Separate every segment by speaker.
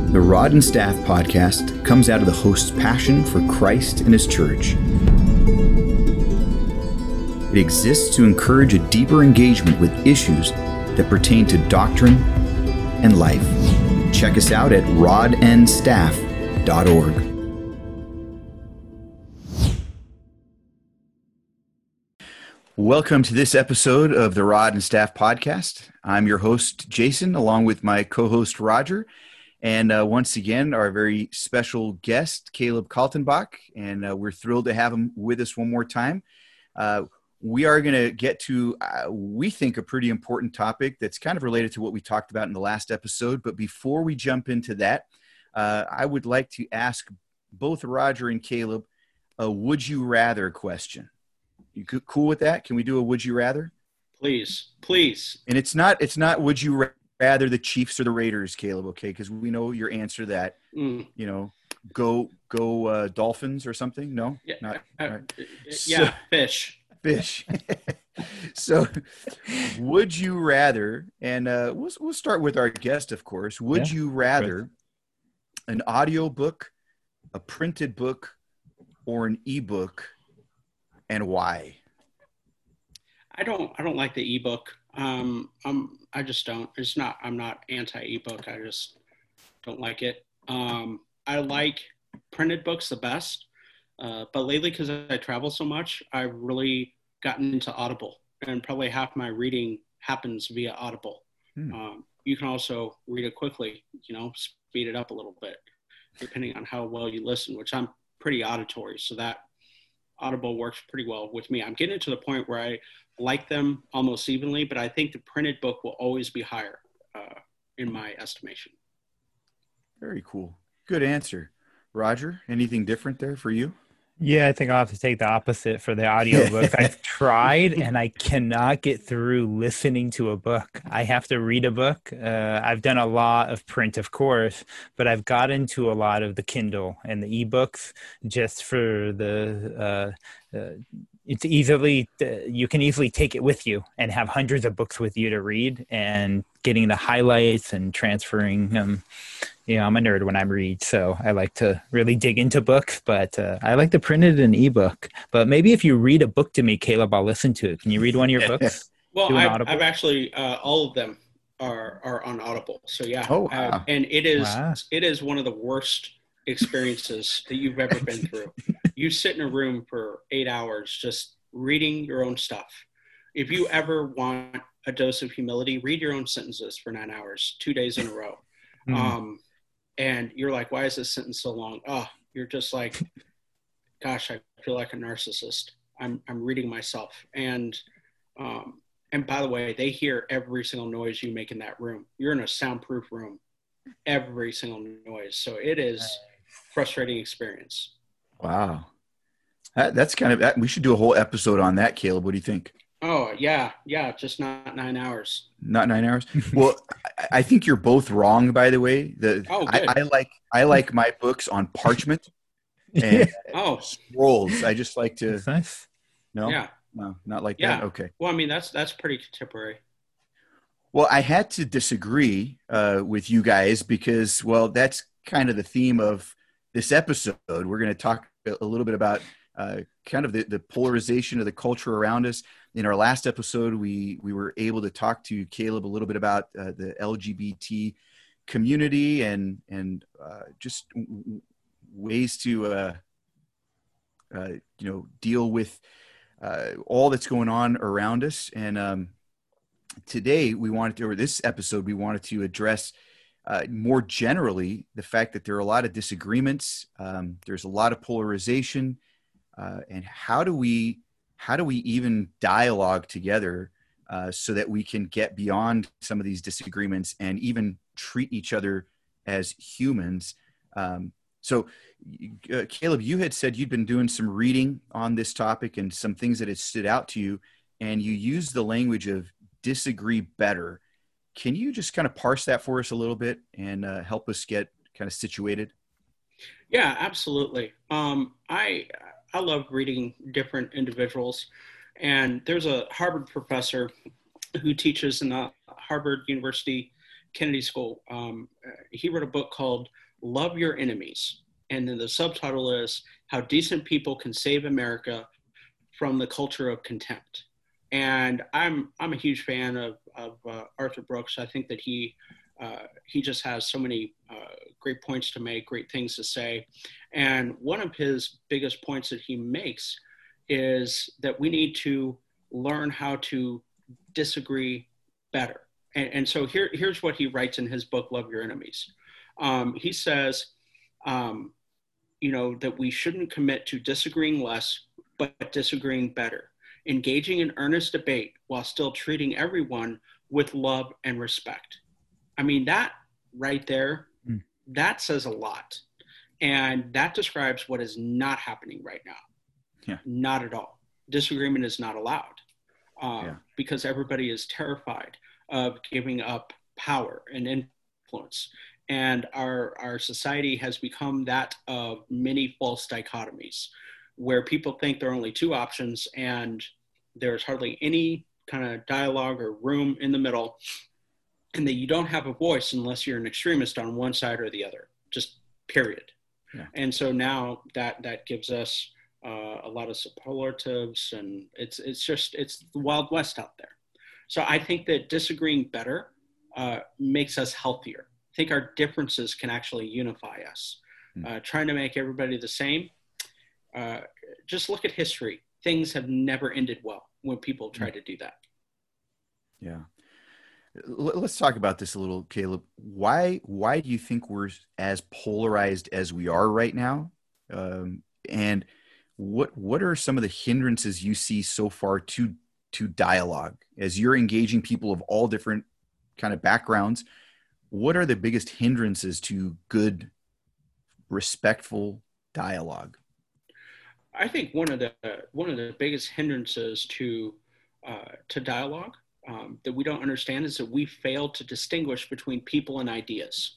Speaker 1: The Rod and Staff podcast comes out of the host's passion for Christ and his church. It exists to encourage a deeper engagement with issues that pertain to doctrine and life. Check us out at rodandstaff.org. Welcome to this episode of the Rod and Staff podcast. I'm your host, Jason, along with my co-host, Roger. And once again, our very special guest, Caleb Kaltenbach, and we're thrilled to have him with us one more time. We are going to get to, we think, a pretty important topic that's kind of related to what we talked about in the last episode. But before we jump into that, I would like to ask both Roger and Caleb a would you rather question. You cool with that? Can we do a would you rather?
Speaker 2: Please.
Speaker 1: And it's not would you rather the Chiefs or the Raiders, Caleb, okay? Because we know your answer to that. You know, go Dolphins or something. No,
Speaker 2: yeah,
Speaker 1: not.
Speaker 2: Yeah, fish.
Speaker 1: So, would you rather? And we'll start with our guest, of course. Would you rather an audio book, a printed book, or an ebook, and why?
Speaker 2: I don't like the ebook. I just don't. I'm not anti-ebook. I just don't like it. I like printed books the best. But lately, because I travel so much, I've really gotten into Audible, and probably half my reading happens via Audible. You can also read it quickly, speed it up a little bit, depending on how well you listen, which I'm pretty auditory. So that Audible works pretty well with me. I'm getting to the point where I like them almost evenly, but I think the printed book will always be higher in my estimation.
Speaker 1: Very cool. Good answer. Roger, anything different there for you?
Speaker 3: Yeah, I think I'll have to take the opposite for the audiobooks. I've tried and I cannot get through listening to a book. I have to read a book. I've done a lot of print, of course, but I've got into a lot of the Kindle and the ebooks just for the it's easily, you can easily take it with you and have hundreds of books with you to read and getting the highlights and transferring them. I'm a nerd when I read, so I like to really dig into books, but I like to print it in ebook. But maybe if you read a book to me, Caleb, I'll listen to it. Can you read one of your books?
Speaker 2: Well, I've actually, all of them are on Audible. So yeah.
Speaker 1: Oh, wow.
Speaker 2: And it is one of the worst experiences that you've ever been through. You sit in a room for 8 hours just reading your own stuff. If you ever want a dose of humility, read your own sentences for 9 hours, 2 days in a row. And you're like, why is this sentence so long? You're just like, gosh, I feel like a narcissist. I'm reading myself. And by the way, they hear every single noise you make in that room. You're in a soundproof room, every single noise. So it is frustrating experience.
Speaker 1: Wow. That's kind of, we should do a whole episode on that, Caleb. What do you think?
Speaker 2: Oh, yeah. Just not 9 hours.
Speaker 1: Not 9 hours? Well, I think you're both wrong, by the way. I like my books on parchment and scrolls. I just like to.
Speaker 3: That's nice.
Speaker 1: No?
Speaker 2: Yeah.
Speaker 1: No, not like that? Okay.
Speaker 2: Well, I mean, that's pretty contemporary.
Speaker 1: Well, I had to disagree with you guys because, well, that's kind of the theme of this episode. We're going to talk a little bit about kind of the polarization of the culture around us. In our last episode, we were able to talk to Caleb a little bit about the LGBT community and just ways to deal with all that's going on around us. And today this episode we wanted to address more generally the fact that there are a lot of disagreements. There's a lot of polarization, and how do we even dialogue together so that we can get beyond some of these disagreements and even treat each other as humans? So, Caleb, you had said you'd been doing some reading on this topic and some things that had stood out to you, and you used the language of disagree better. Can you just kind of parse that for us a little bit and help us get kind of situated?
Speaker 2: Yeah, absolutely. I love reading different individuals, and there's a Harvard professor who teaches in the Harvard University Kennedy School. he wrote a book called Love Your Enemies. And then the subtitle is How Decent People Can Save America from the Culture of Contempt. And I'm a huge fan of Arthur Brooks. I think that he just has so many great points to make, great things to say. And one of his biggest points that he makes is that we need to learn how to disagree better. And so here's what he writes in his book, Love Your Enemies. He says, that we shouldn't commit to disagreeing less, but disagreeing better, engaging in earnest debate while still treating everyone with love and respect. I mean, that right there, that says a lot. And that describes what is not happening right now.
Speaker 1: Yeah.
Speaker 2: Not at all. Disagreement is not allowed because everybody is terrified of giving up power and influence. And our society has become that of many false dichotomies where people think there are only two options and there's hardly any kind of dialogue or room in the middle, and that you don't have a voice unless you're an extremist on one side or the other, just period.
Speaker 1: Yeah.
Speaker 2: And so now that gives us a lot of superlatives, and it's the Wild West out there. So I think that disagreeing better makes us healthier. I think our differences can actually unify us. Trying to make everybody the same, just look at history. Things have never ended well when people try to do that.
Speaker 1: Yeah. Let's talk about this a little, Caleb. Why do you think we're as polarized as we are right now? And what are some of the hindrances you see so far to dialogue as you're engaging people of all different kind of backgrounds? What are the biggest hindrances to good, respectful dialogue?
Speaker 2: I think one of the biggest hindrances to dialogue that we don't understand is that we fail to distinguish between people and ideas.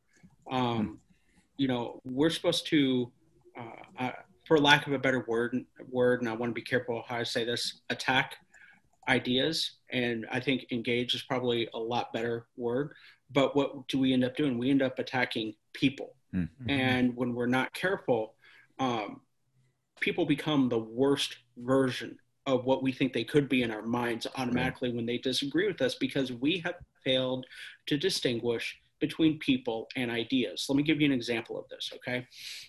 Speaker 2: We're supposed to, for lack of a better word, and I want to be careful how I say this, attack ideas. And I think engage is probably a lot better word. But what do we end up doing? We end up attacking people. Mm-hmm. And when we're not careful, people become the worst version of what we think they could be in our minds automatically when they disagree with us, because we have failed to distinguish between people and ideas. Let me give you an example of this, okay?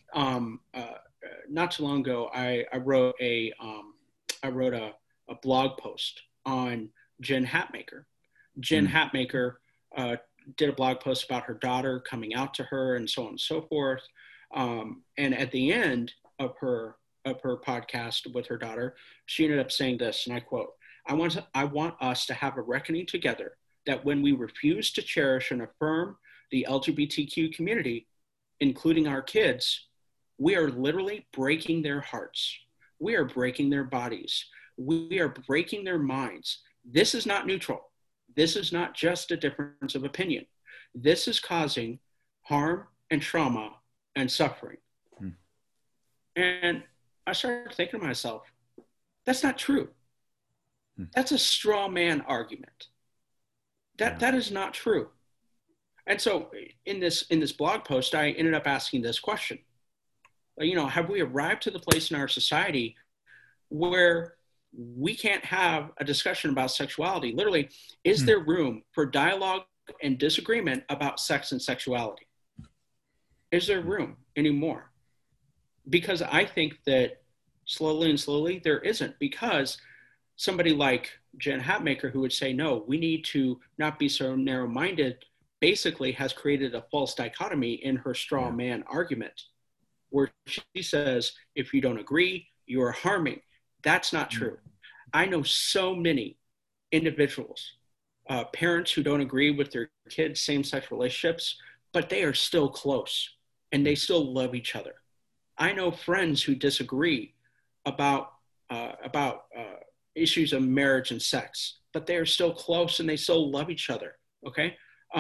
Speaker 2: Not too long ago, I wrote a blog post on Jen Hatmaker. Jen Hatmaker did a blog post about her daughter coming out to her and so on and so forth. And at the end of her podcast with her daughter, she ended up saying this, and I quote, I want us to have a reckoning together that when we refuse to cherish and affirm the LGBTQ community, including our kids, we are literally breaking their hearts. We are breaking their bodies. We are breaking their minds. This is not neutral. This is not just a difference of opinion. This is causing harm and trauma and suffering. And I started thinking to myself, that's not true. That's a straw man argument. That is not true. And so in this blog post, I ended up asking this question. Have we arrived to the place in our society where we can't have a discussion about sexuality? Literally, is there room for dialogue and disagreement about sex and sexuality? Is there room anymore? Because I think that slowly there isn't, because somebody like Jen Hatmaker, who would say, no, we need to not be so narrow-minded, basically has created a false dichotomy in her straw man argument, where she says, if you don't agree, you are harming. That's not true. I know so many individuals, parents who don't agree with their kids' same-sex relationships, but they are still close and they still love each other. I know friends who disagree about issues of marriage and sex, but they are still close and they still love each other. Okay,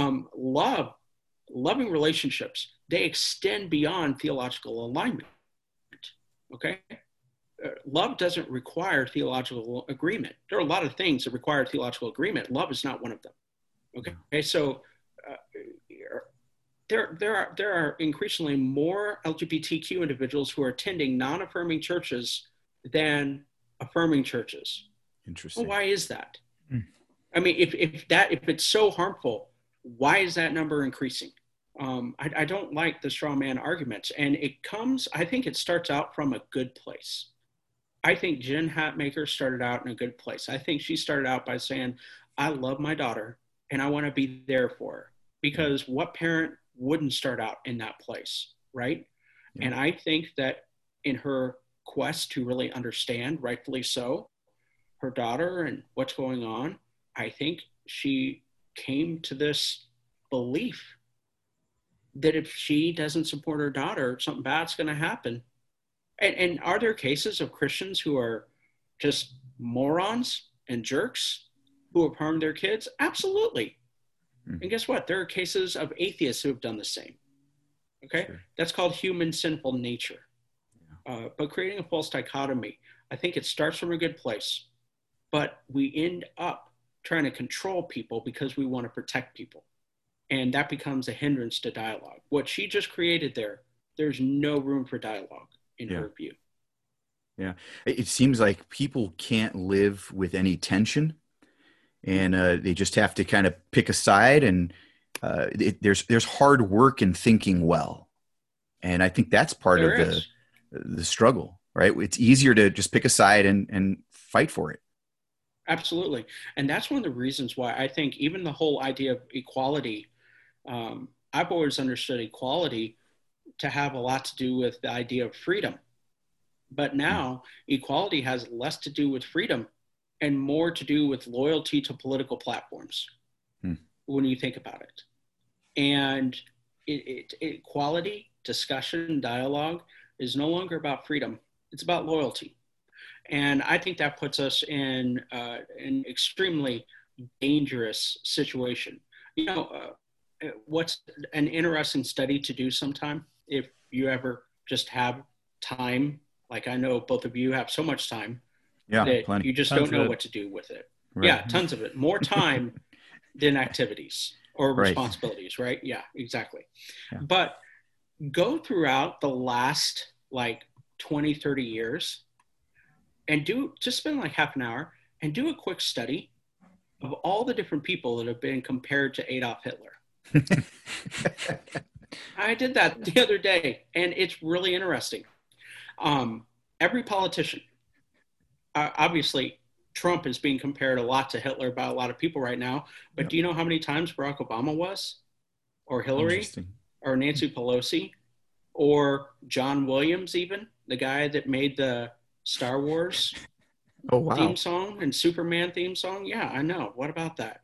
Speaker 2: loving relationships, they extend beyond theological alignment. Okay, love doesn't require theological agreement. There are a lot of things that require theological agreement. Love is not one of them. Okay, so there are increasingly more LGBTQ individuals who are attending non-affirming churches than affirming churches. Well,
Speaker 1: Interesting.
Speaker 2: why is that? I mean, if it's so harmful, why is that number increasing? I don't like the straw man arguments, and I think it starts out from a good place. I think Jen Hatmaker started out in a good place. I think she started out by saying, I love my daughter and I want to be there for her, because what parent wouldn't start out in that place, right? Yeah. And I think that in her quest to really understand, rightfully so, her daughter and what's going on, I think she came to this belief that if she doesn't support her daughter, something bad's going to happen. And are there cases of Christians who are just morons and jerks who have harmed their kids? Absolutely. And guess what? There are cases of atheists who have done the same. Okay? Sure. That's called human sinful nature. Yeah. But creating a false dichotomy, I think it starts from a good place, but we end up trying to control people because we want to protect people. And that becomes a hindrance to dialogue. What she just created there's no room for dialogue in her view.
Speaker 1: Yeah. It seems like people can't live with any tension, and they just have to kind of pick a side, and there's hard work in thinking well. And I think that's part of the struggle, right? It's easier to just pick a side and fight for it.
Speaker 2: Absolutely. And that's one of the reasons why I think even the whole idea of equality, I've always understood equality to have a lot to do with the idea of freedom. But now equality has less to do with freedom and more to do with loyalty to political platforms when you think about it. And equality, discussion, dialogue is no longer about freedom. It's about loyalty. And I think that puts us in an extremely dangerous situation. You know, what's an interesting study to do sometime, if you ever just have time, like I know both of you have so much time that plenty. You just don't know what to do with it. Right. Yeah, tons of it. More time than activities or responsibilities, right? Yeah, exactly. Yeah. But go throughout the last like 20, 30 years and just spend like half an hour and do a quick study of all the different people that have been compared to Adolf Hitler. I did that the other day, and it's really interesting. Every politician, obviously, Trump is being compared a lot to Hitler by a lot of people right now. But do you know how many times Barack Obama was, or Hillary, or Nancy Pelosi, or John Williams, even the guy that made the Star Wars theme song and Superman theme song? Yeah, I know. What about that?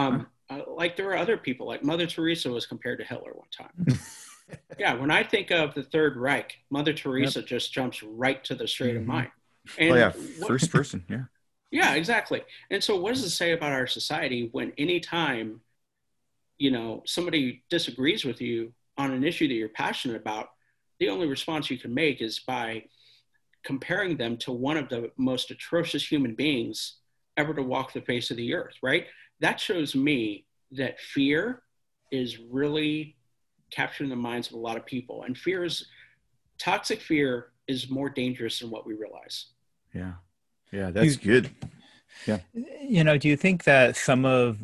Speaker 2: Like there were other people, like Mother Teresa was compared to Hitler one time. Yeah, when I think of the Third Reich, Mother Teresa just jumps right to the straight of mind. And
Speaker 1: first person, yeah.
Speaker 2: Yeah, exactly. And so what does it say about our society when anytime, you know, somebody disagrees with you on an issue that you're passionate about, the only response you can make is by comparing them to one of the most atrocious human beings ever to walk the face of the earth, right? That shows me that fear is really capturing the minds of a lot of people. And toxic fear is more dangerous than what we realize.
Speaker 1: Yeah. Yeah, that's good. Yeah.
Speaker 3: You know, do you think that some of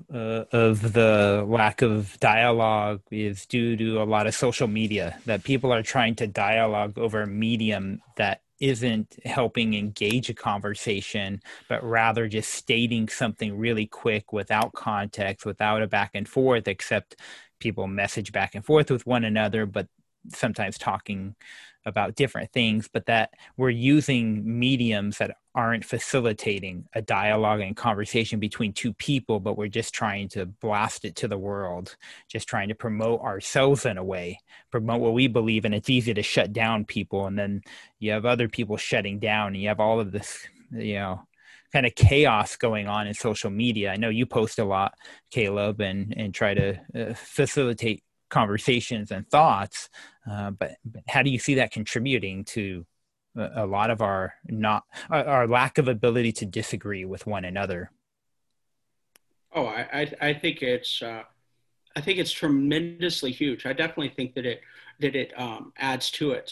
Speaker 3: the lack of dialogue is due to a lot of social media, that people are trying to dialogue over a medium that isn't helping engage a conversation, but rather just stating something really quick without context, without a back and forth, except people message back and forth with one another, but sometimes talking about different things, but that we're using mediums that aren't facilitating a dialogue and conversation between two people, but we're just trying to blast it to the world, just trying to promote ourselves in a way, promote what we believe in. It's easy to shut down people, and then you have other people shutting down, and you have all of this, you know, kind of chaos going on in social media. I know you post a lot, Caleb, and try to facilitate conversations and thoughts, but how do you see that contributing to a lot of our lack of ability to disagree with one another?
Speaker 2: I think it's I think it's tremendously huge. I definitely think that it adds to it.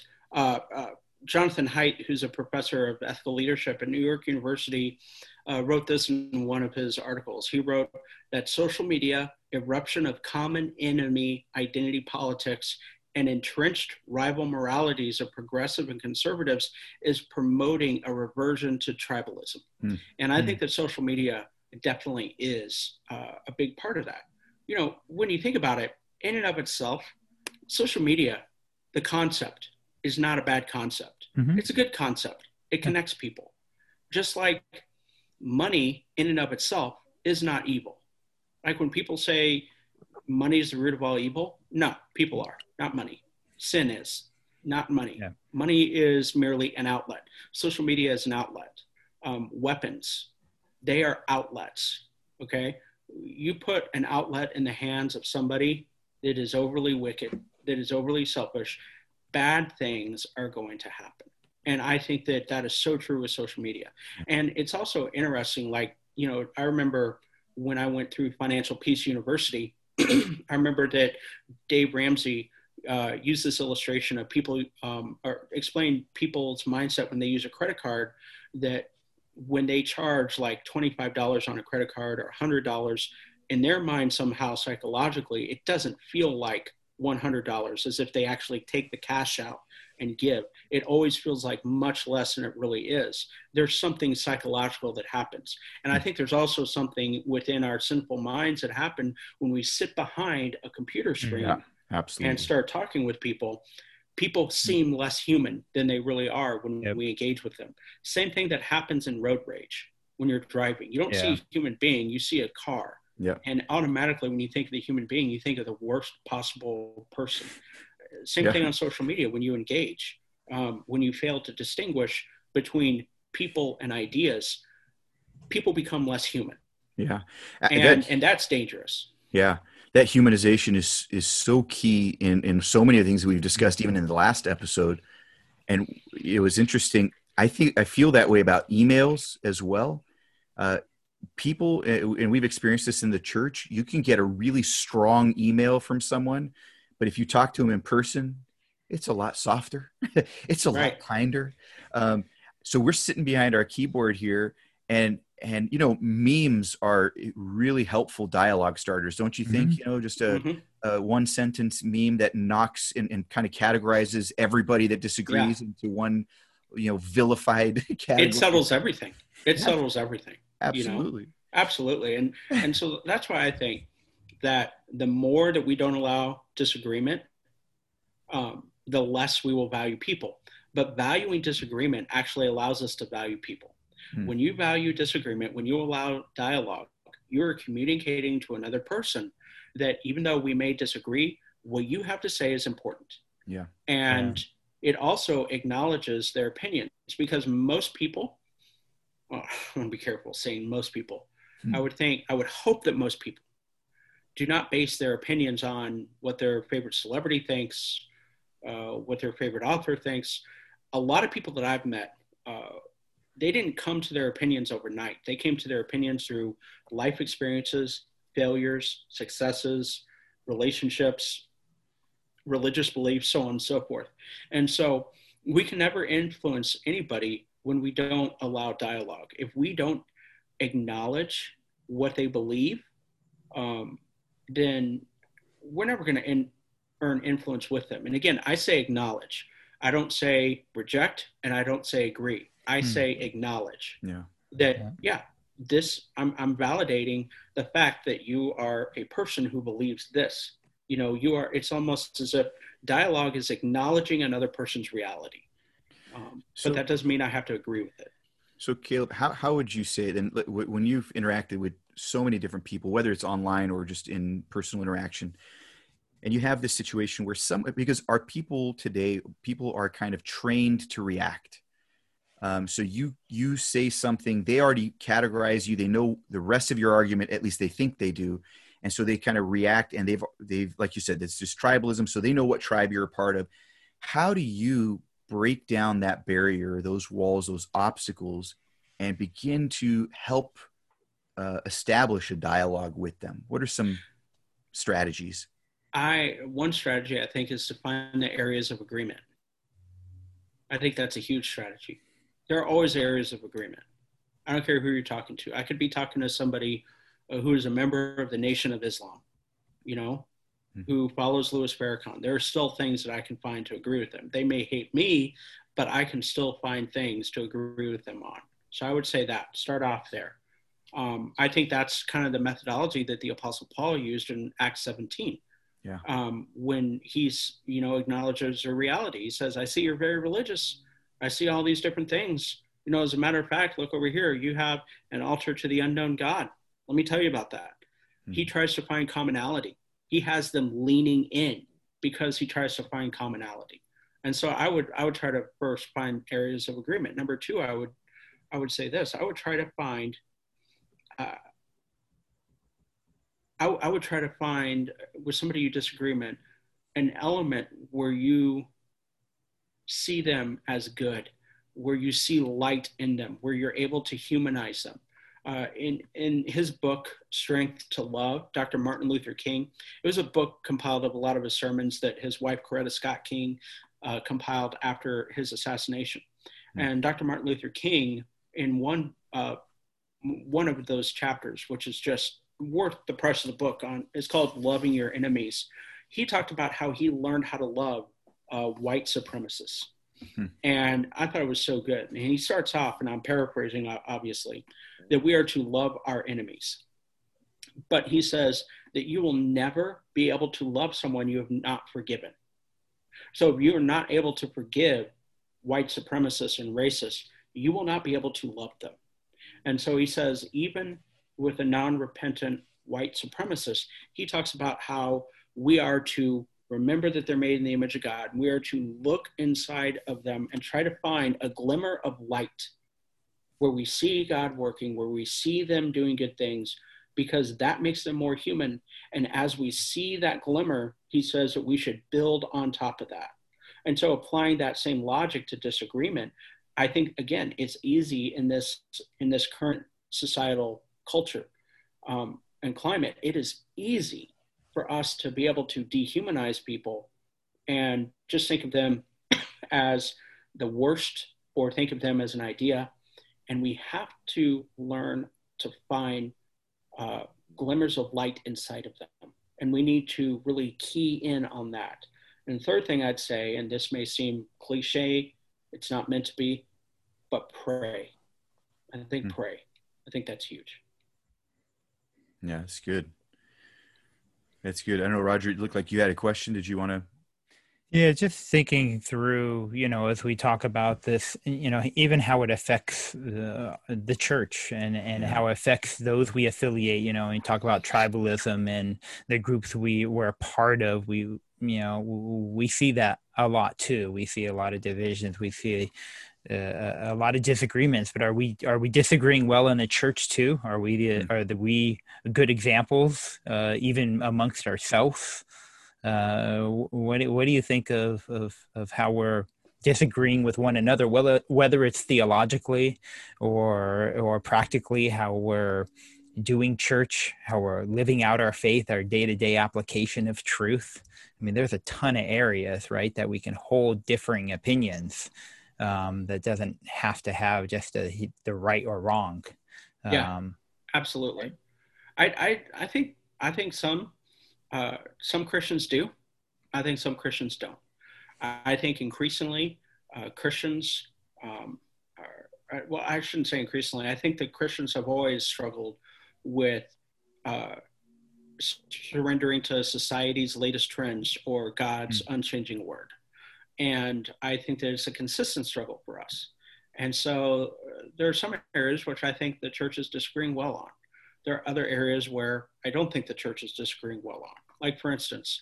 Speaker 2: Jonathan Haidt, who's a professor of ethical leadership at New York University, wrote this in one of his articles. He wrote that social media, eruption of common enemy identity politics, and entrenched rival moralities of progressive and conservatives is promoting a reversion to tribalism. Mm. And I think that social media definitely is a big part of that. You know, when you think about it, in and of itself, social media, the concept is not a bad concept. Mm-hmm. It's a good concept. It connects people. Just like money in and of itself is not evil. Like when people say money is the root of all evil, no, people are, not money. Sin is, not money. Yeah. Money is merely an outlet. Social media is an outlet. Weapons, they are outlets, okay? You put an outlet in the hands of somebody that is overly wicked, that is overly selfish, bad things are going to happen. And I think that that is so true with social media. And it's also interesting, like, you know, I remember when I went through Financial Peace University, I remember that Dave Ramsey used this illustration of people, or explain people's mindset when they use a credit card, that when they charge like $25 on a credit card or $100, in their mind somehow psychologically, it doesn't feel like $100 as if they actually take the cash out and give. It always feels like much less than it really is. There's something psychological that happens. And I think there's also something within our sinful minds that happen when we sit behind a computer screen and start talking with people. People seem less human than they really are when we engage with them. Same thing that happens in road rage when you're driving. You don't see a human being, you see a car. Yeah. And automatically when you think of the human being, you think of the worst possible person. Same thing on social media when you engage. When you fail to distinguish between people and ideas, people become less human.
Speaker 1: Yeah.
Speaker 2: And that's dangerous.
Speaker 1: Yeah. That humanization is so key in so many of the things we've discussed, even in the last episode. And it was interesting. I feel that way about emails as well. People, and we've experienced this in the church, you can get a really strong email from someone, but if you talk to them in person, it's a lot softer. It's a lot kinder. So we're sitting behind our keyboard here, and you know, memes are really helpful dialogue starters, don't you think? Mm-hmm. You know, just a one sentence meme that knocks and kind of categorizes everybody that disagrees into one, you know, vilified category.
Speaker 2: It settles everything. It settles everything.
Speaker 1: Absolutely.
Speaker 2: You know? Absolutely. And so that's why I think that the more that we don't allow disagreement, the less we will value people. But valuing disagreement actually allows us to value people. When you value disagreement, when you allow dialogue, you're communicating to another person that even though we may disagree, what you have to say is important.
Speaker 1: Yeah.
Speaker 2: And it also acknowledges their opinions, because most people, well, I want to be careful saying most people. I would hope that most people do not base their opinions on what their favorite celebrity thinks, what their favorite author thinks. A lot of people that I've met, they didn't come to their opinions overnight. They came to their opinions through life experiences, failures, successes, relationships, religious beliefs, so on and so forth. And so we can never influence anybody when we don't allow dialogue. If we don't acknowledge what they believe, then we're never going to earn influence with them. And again, I say acknowledge. I don't say reject, and I don't say agree. I say acknowledge. I'm validating the fact that you are a person who believes this. You know, it's almost as if dialogue is acknowledging another person's reality. But that doesn't mean I have to agree with it.
Speaker 1: So Caleb, how would you say then, when you've interacted with so many different people, whether it's online or just in personal interaction, and you have this situation where because our people today, people are kind of trained to react. So you say something, they already categorize you. They know the rest of your argument, at least they think they do. And so they kind of react, and they've, like you said, it's just tribalism. So they know what tribe you're a part of. How do you break down that barrier, those walls, those obstacles, and begin to help establish a dialogue with them? What are some strategies?
Speaker 2: One strategy I think is to find the areas of agreement. I think that's a huge strategy. There are always areas of agreement. I don't care who you're talking to. I could be talking to somebody who is a member of the Nation of Islam, who follows Louis Farrakhan. There are still things that I can find to agree with them. They may hate me, but I can still find things to agree with them on. So I would say that, start off there. I think that's kind of the methodology that the Apostle Paul used in Acts 17.
Speaker 1: Yeah.
Speaker 2: When he's, acknowledges a reality. He says, I see you're very religious. I see all these different things. As a matter of fact, look over here. You have an altar to the unknown God. Let me tell you about that. He tries to find commonality. He has them leaning in because he tries to find commonality. And so I would try to first find areas of agreement. Number two, I would say this. I would try to find with somebody you disagreement an element where you see them as good, where you see light in them, where you're able to humanize them. In his book, Strength to Love, Dr. Martin Luther King, it was a book compiled of a lot of his sermons that his wife, Coretta Scott King, compiled after his assassination. And Dr. Martin Luther King, in one of those chapters, which is just worth the price of the book, it's called Loving Your Enemies. He talked about how he learned how to love white supremacists. And I thought it was so good. And he starts off, and I'm paraphrasing, obviously, that we are to love our enemies. But he says that you will never be able to love someone you have not forgiven. So if you are not able to forgive white supremacists and racists, you will not be able to love them. And so he says, even with a non-repentant white supremacist, he talks about how we are to remember that they're made in the image of God. We are to look inside of them and try to find a glimmer of light where we see God working, where we see them doing good things, because that makes them more human. And as we see that glimmer, he says that we should build on top of that. And so applying that same logic to disagreement, I think, again, it's easy in this current societal culture and climate. It is easy for us to be able to dehumanize people and just think of them as the worst or think of them as an idea. And we have to learn to find glimmers of light inside of them. And we need to really key in on that. And the third thing I'd say, and this may seem cliche, it's not meant to be, but pray. I think pray. I think that's huge.
Speaker 1: Yeah, it's good. That's good. I know, Roger, it looked like you had a question. Did you want to?
Speaker 3: Yeah, just thinking through, as we talk about this, even how it affects the church and how it affects those we affiliate, and talk about tribalism and the groups we're a part of. We see that a lot too. We see a lot of divisions. We see a lot of disagreements, but are we disagreeing well in the church too? Are we good examples even amongst ourselves? What do you think of how we're disagreeing with one another, whether it's theologically or practically, how we're doing church, how we're living out our faith, our day-to-day application of truth? I mean, there's a ton of areas, right, that we can hold differing opinions. That doesn't have to have just the right or wrong.
Speaker 2: Yeah, absolutely. I think some Christians do. I think some Christians don't. I think increasingly Christians well, I shouldn't say increasingly. I think that Christians have always struggled with surrendering to society's latest trends or God's unchanging word. And I think that it's a consistent struggle for us. And so there are some areas which I think the church is disagreeing well on. There are other areas where I don't think the church is disagreeing well on. Like, for instance,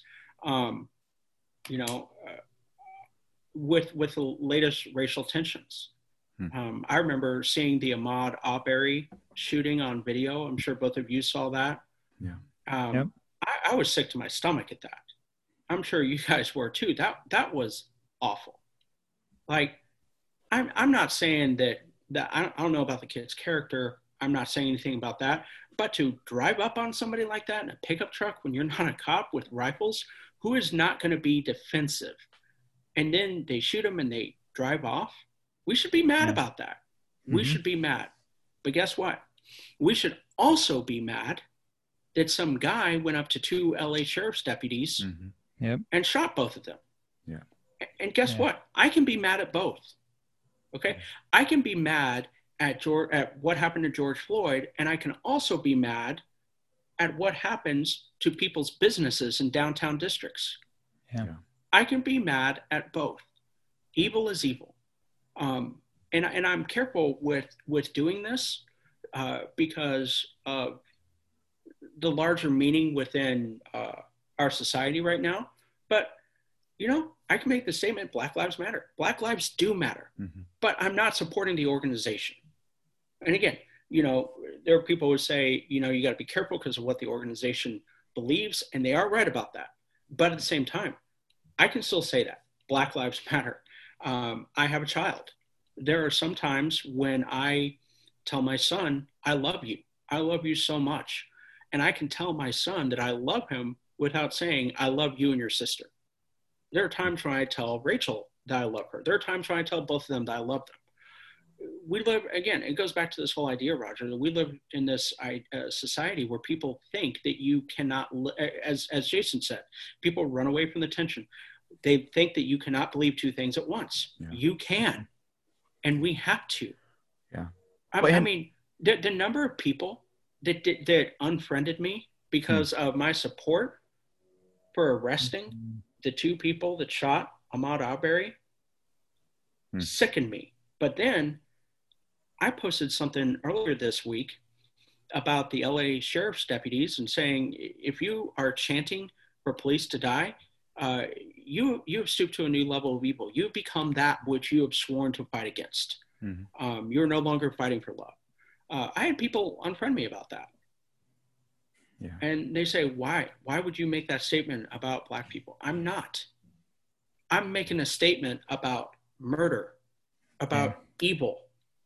Speaker 2: with the latest racial tensions. I remember seeing the Ahmaud Arbery shooting on video. I'm sure both of you saw that.
Speaker 1: Yeah.
Speaker 3: Yep.
Speaker 2: I was sick to my stomach at that. I'm sure you guys were too. That was awful. Like, I'm not saying that I don't know about the kid's character. I'm not saying anything about that, But to drive up on somebody like that in a pickup truck when you're not a cop with rifles, who is not going to be defensive? And then they shoot them and they drive off. We should be mad about that. We should be mad. But guess what? We should also be mad that some guy went up to 2 LA sheriff's deputies and shot both of them.
Speaker 1: Yeah.
Speaker 2: And guess what? I can be mad at both. Okay. I can be mad at what happened to George Floyd, and I can also be mad at what happens to people's businesses in downtown districts.
Speaker 3: Yeah.
Speaker 2: I can be mad at both. Evil is evil. And I'm careful with doing this because of the larger meaning within our society right now. But, you know, I can make the statement, Black Lives Matter. Black lives do matter. But I'm not supporting the organization. And again, you know, there are people who say, you know, you got to be careful because of what the organization believes. And they are right about that. But at the same time, I can still say that Black Lives Matter. I have a child. There are some times when I tell my son, I love you. I love you so much. And I can tell my son that I love him without saying, I love you and your sister. There are times when I tell Rachel that I love her. There are times when I tell both of them that I love them. We live, again, it goes back to this whole idea, Roger, that we live in this society where people think that you cannot, as Jason said, people run away from the tension. They think that you cannot believe two things at once. Yeah. You can, and we have to.
Speaker 1: Yeah.
Speaker 2: I mean, the number of people that unfriended me because of my support for arresting the 2 people that shot Ahmaud Arbery sickened me. But then I posted something earlier this week about the LA sheriff's deputies and saying, if you are chanting for police to die, you have stooped to a new level of evil. You've become that which you have sworn to fight against. You're no longer fighting for love. I had people unfriend me about that. Yeah. And they say, why? Why would you make that statement about Black people? I'm not. I'm making a statement about murder, about evil.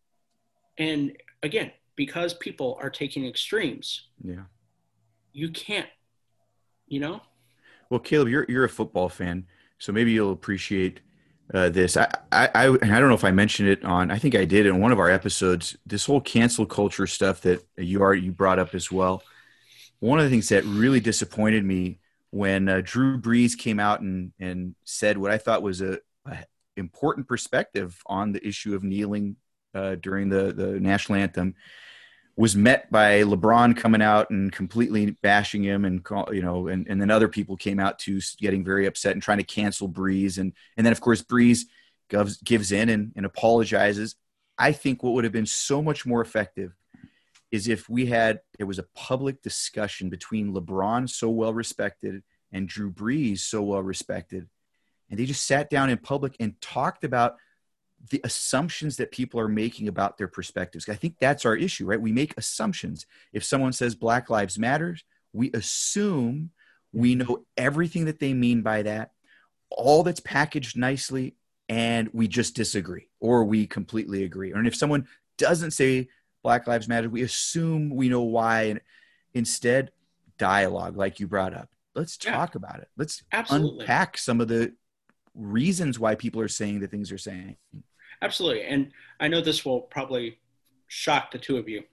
Speaker 2: And again, because people are taking extremes, you can't, you know?
Speaker 1: Well, Caleb, you're a football fan, so maybe you'll appreciate this. And I don't know if I mentioned it on, I think I did in one of our episodes, this whole cancel culture stuff that you brought up as well. One of the things that really disappointed me when Drew Brees came out and said what I thought was a important perspective on the issue of kneeling during the national anthem, was met by LeBron coming out and completely bashing him, and and then other people came out too, getting very upset and trying to cancel Brees, and then of course Brees gives in and apologizes. I think what would have been so much more effective is if there was a public discussion between LeBron, so well respected, and Drew Brees, so well respected, and they just sat down in public and talked about the assumptions that people are making about their perspectives. I think that's our issue, right? We make assumptions. If someone says Black Lives Matter, we assume we know everything that they mean by that, all that's packaged nicely, and we just disagree, or we completely agree. And if someone doesn't say Black Lives Matter, we assume we know why. And instead, dialogue, like you brought up. Let's talk about it. Let's unpack some of the reasons why people are saying the things they're saying.
Speaker 2: Absolutely. And I know this will probably shock the 2 of you,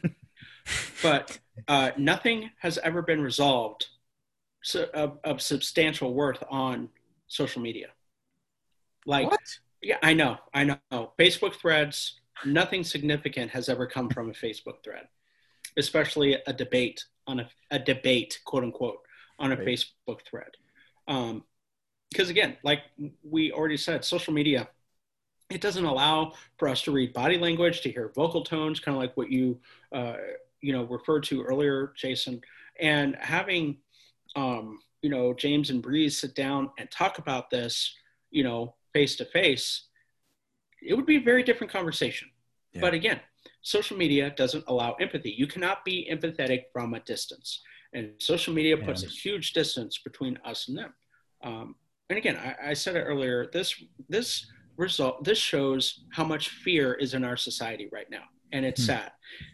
Speaker 2: but nothing has ever been resolved of substantial worth on social media. Like, what? Yeah, I know. Facebook threads, nothing significant has ever come from a Facebook thread, especially a debate on a debate, quote unquote, on a Facebook thread. Because again, like we already said, social media, it doesn't allow for us to read body language, to hear vocal tones, kind of like what you referred to earlier, Jason. And having James and Brees sit down and talk about this, face to face, it would be a very different conversation. Yeah. But again, social media doesn't allow empathy. You cannot be empathetic from a distance, and social media puts a huge distance between us and them. And again, I said it earlier, this shows how much fear is in our society right now. And it's sad.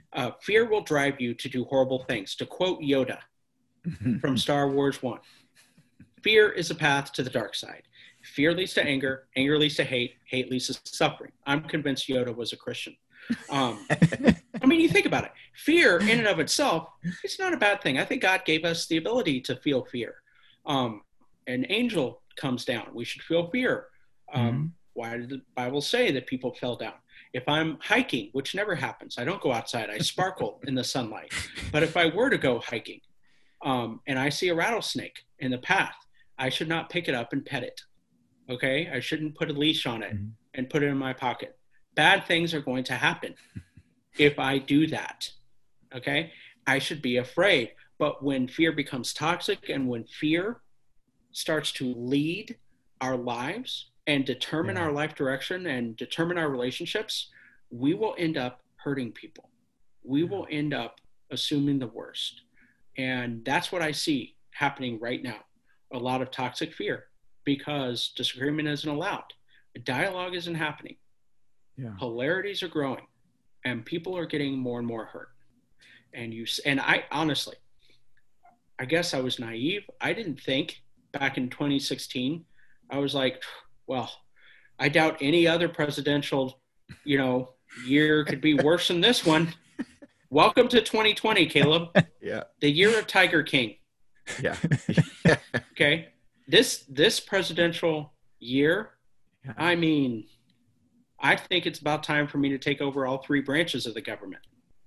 Speaker 2: Fear will drive you to do horrible things. To quote Yoda from Star Wars 1, fear is a path to the dark side. Fear leads to anger. Anger leads to hate. Hate leads to suffering. I'm convinced Yoda was a Christian. I mean, you think about it. Fear in and of itself, it's not a bad thing. I think God gave us the ability to feel fear. An angel comes down. We should feel fear. Why did the Bible say that people fell down? If I'm hiking, which never happens, I don't go outside. I sparkle in the sunlight. But if I were to go hiking and I see a rattlesnake in the path, I should not pick it up and pet it. Okay? I shouldn't put a leash on it and put it in my pocket. Bad things are going to happen if I do that. Okay? I should be afraid. But when fear becomes toxic and when fear starts to lead our lives and determine our life direction and determine our relationships, we will end up hurting people. We will end up assuming the worst. And that's what I see happening right now. A lot of toxic fear because disagreement isn't allowed. Dialogue isn't happening. Polarities are growing and people are getting more and more hurt. And I honestly, I guess I was naive. I didn't think back in 2016, I was like, well, I doubt any other presidential, year could be worse than this one. Welcome to 2020, Caleb.
Speaker 1: Yeah.
Speaker 2: The year of Tiger King.
Speaker 1: Yeah.
Speaker 2: Okay. This presidential year, I mean, I think it's about time for me to take over all three branches of the government.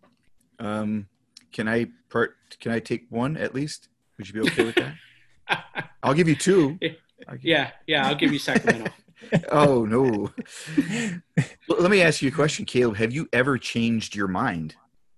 Speaker 1: Can I take one at least? Would you be okay with that? I'll give you two.
Speaker 2: Yeah, I'll give you Sacramento.
Speaker 1: Oh, no. Well, let me ask you a question, Caleb. Have you ever changed your mind?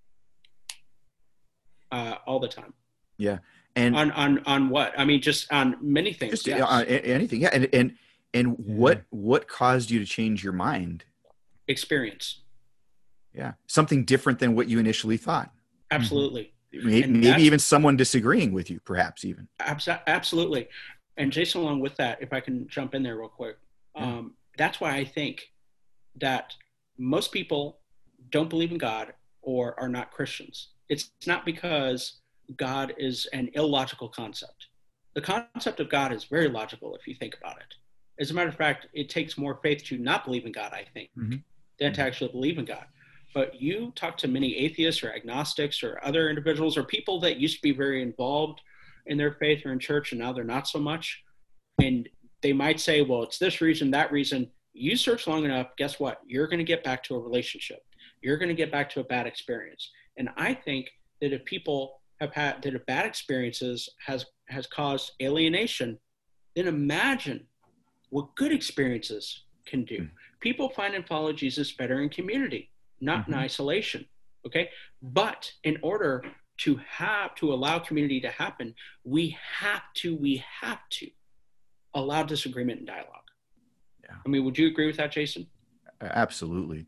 Speaker 2: All the time.
Speaker 1: Yeah. And
Speaker 2: on what? I mean, just on many things.
Speaker 1: Just
Speaker 2: yes.
Speaker 1: on anything. Yeah. And what caused you to change your mind?
Speaker 2: Experience.
Speaker 1: Yeah. Something different than what you initially thought.
Speaker 2: Absolutely.
Speaker 1: Maybe even someone disagreeing with you, perhaps even.
Speaker 2: Absolutely. And Jason, along with that, if I can jump in there real quick, that's why I think that most people don't believe in God or are not Christians. It's not because God is an illogical concept. The concept of God is very logical if you think about it. As a matter of fact, it takes more faith to not believe in God, I think, than to actually believe in God. But you talk to many atheists or agnostics or other individuals or people that used to be very involved in their faith or in church and now they're not so much. And they might say, well, it's this reason, that reason. You search long enough, guess what? You're going to get back to a relationship. You're going to get back to a bad experience. And I think that if people have had that if bad experiences has caused alienation, then imagine what good experiences can do. People find and follow Jesus better in community, not in isolation. Okay. But in order to allow community to happen, we have to allow disagreement and dialogue. Yeah. I mean, would you agree with that, Jason?
Speaker 1: Absolutely.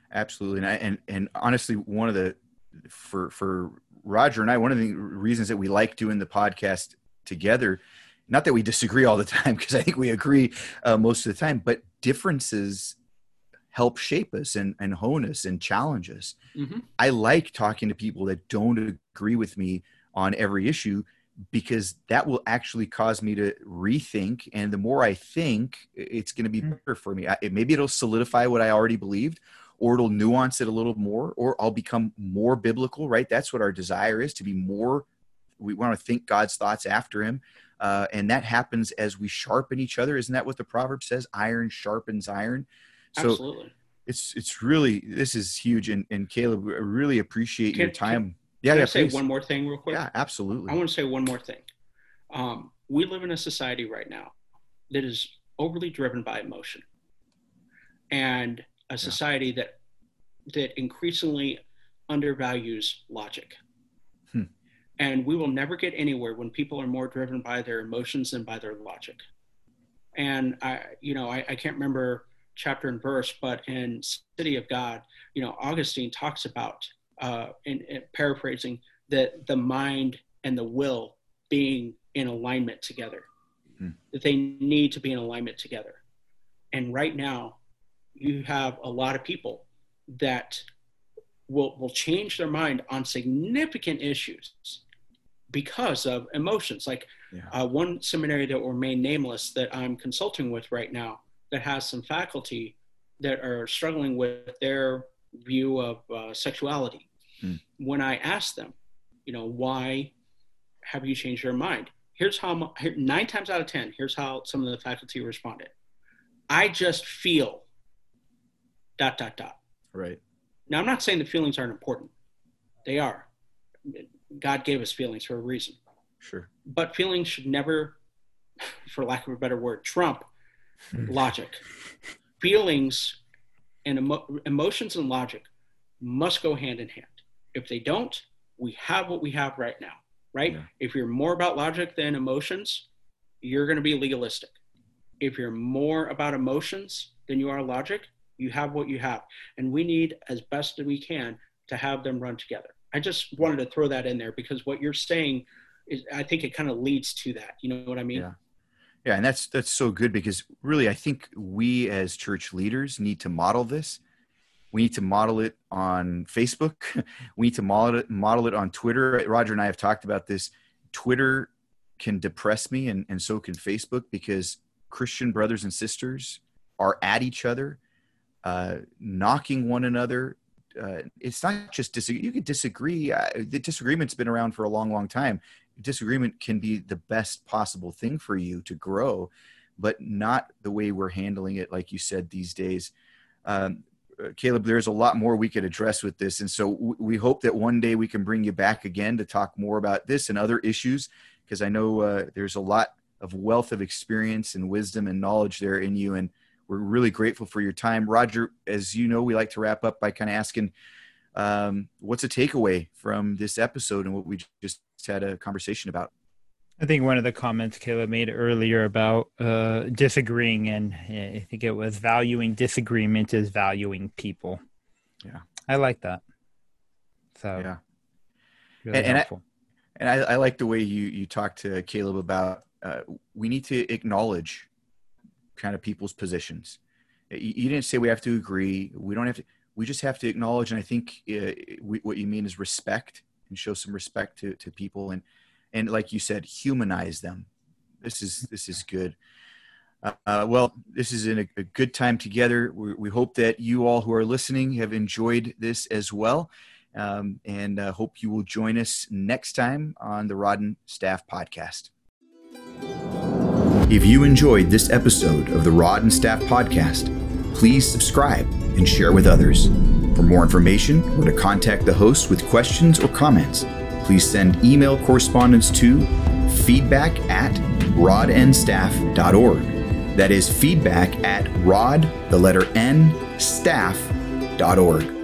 Speaker 1: And honestly, one of the, for Roger and I, one of the reasons that we like doing the podcast together, not that we disagree all the time, because I think we agree most of the time, but differences help shape us and hone us and challenge us. I like talking to people that don't agree with me on every issue, because that will actually cause me to rethink. And the more I think, it's going to be better for me. Maybe it'll solidify what I already believed, or it'll nuance it a little more, or I'll become more biblical, right? That's what our desire is, to be more. We want to think God's thoughts after him. And that happens as we sharpen each other. Isn't that what the proverb says? Iron sharpens iron. So
Speaker 2: absolutely.
Speaker 1: It's really, this is huge. And Caleb, I really appreciate your time.
Speaker 2: Can I say one more thing real quick?
Speaker 1: Yeah, absolutely.
Speaker 2: I want to say one more thing. We live in a society right now that is overly driven by emotion, and a society that increasingly undervalues logic. And we will never get anywhere when people are more driven by their emotions than by their logic. And I can't remember chapter and verse, but in City of God, Augustine talks about, in paraphrasing, that the mind and the will being in alignment together, that they need to be in alignment together. And right now, you have a lot of people that will change their mind on significant issues because of emotions. Like one seminary that will remain nameless that I'm consulting with right now that has some faculty that are struggling with their view of sexuality. When I ask them, why have you changed your mind? Here's how 9 times out of 10, here's how some of the faculty responded. I just feel ...
Speaker 1: Right.
Speaker 2: Now, I'm not saying the feelings aren't important. They are. God gave us feelings for a reason.
Speaker 1: Sure.
Speaker 2: But feelings should never, for lack of a better word, trump logic. Feelings and emotions and logic must go hand in hand. If they don't, we have what we have right now, right? Yeah. If you're more about logic than emotions, you're going to be legalistic. If you're more about emotions than you are logic, you have what you have. And we need, as best as we can, to have them run together. I just wanted to throw that in there because what you're saying is, I think it kind of leads to that. You know what I mean?
Speaker 1: Yeah. Yeah. And that's so good because really, I think we as church leaders need to model this. We need to model it on Facebook. We need to model it on Twitter. Roger and I have talked about this. Twitter can depress me and so can Facebook because Christian brothers and sisters are at each other, knocking one another. It's not just you can disagree. The disagreement's been around for a long, long time. Disagreement can be the best possible thing for you to grow, but not the way we're handling it, like you said, these days. Caleb, there's a lot more we could address with this. And so we hope that one day we can bring you back again to talk more about this and other issues, because I know there's a lot of wealth of experience and wisdom and knowledge there in you. And we're really grateful for your time. Roger, as you know, we like to wrap up by kind of asking, what's a takeaway from this episode and what we just had a conversation about?
Speaker 3: I think one of the comments Caleb made earlier about disagreeing, and I think it was valuing disagreement is valuing people.
Speaker 1: Yeah.
Speaker 3: I like that. So
Speaker 1: yeah.
Speaker 3: Really helpful.
Speaker 1: I like the way you talked to Caleb about we need to acknowledge kind of people's positions. You didn't say we have to agree. We don't have to. We just have to acknowledge. And I think what you mean is respect and show some respect to people and like you said, humanize them. This is good. Well, this is a good time together. We hope that you all who are listening have enjoyed this as well. And hope you will join us next time on the Rod and Staff Podcast. If you enjoyed this episode of the Rod and Staff Podcast, please subscribe and share with others. For more information or to contact the host with questions or comments, please send email correspondence to feedback@rodnstaff.org. That is feedback@rod, the letter N, staff.org.